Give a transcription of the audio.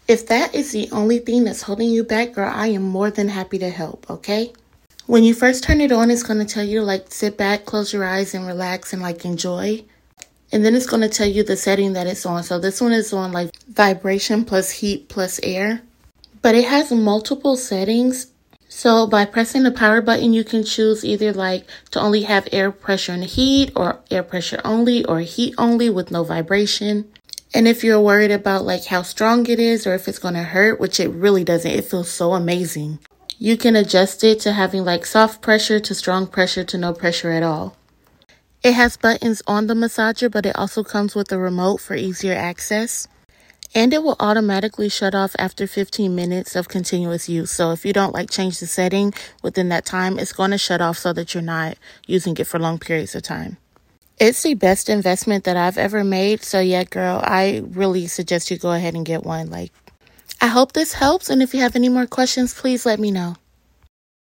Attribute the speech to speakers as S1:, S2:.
S1: If that is the only thing that's holding you back, girl, I am more than happy to help, okay? When you first turn it on, it's going to tell you to like sit back, close your eyes, and relax and like enjoy. And then it's going to tell you the setting that it's on. So this one is on like vibration plus heat plus air. But it has multiple settings. So by pressing the power button, you can choose either like to only have air pressure and heat, or air pressure only, or heat only with no vibration. And if you're worried about like how strong it is or if it's going to hurt, which it really doesn't, it feels so amazing. You can adjust it to having like soft pressure to strong pressure to no pressure at all. It has buttons on the massager, but it also comes with a remote for easier access. And it will automatically shut off after 15 minutes of continuous use. So if you don't like change the setting within that time, it's going to shut off so that you're not using it for long periods of time. It's the best investment that I've ever made. So yeah, girl, I really suggest you go ahead and get one. I hope this helps. And if you have any more questions, please let me know.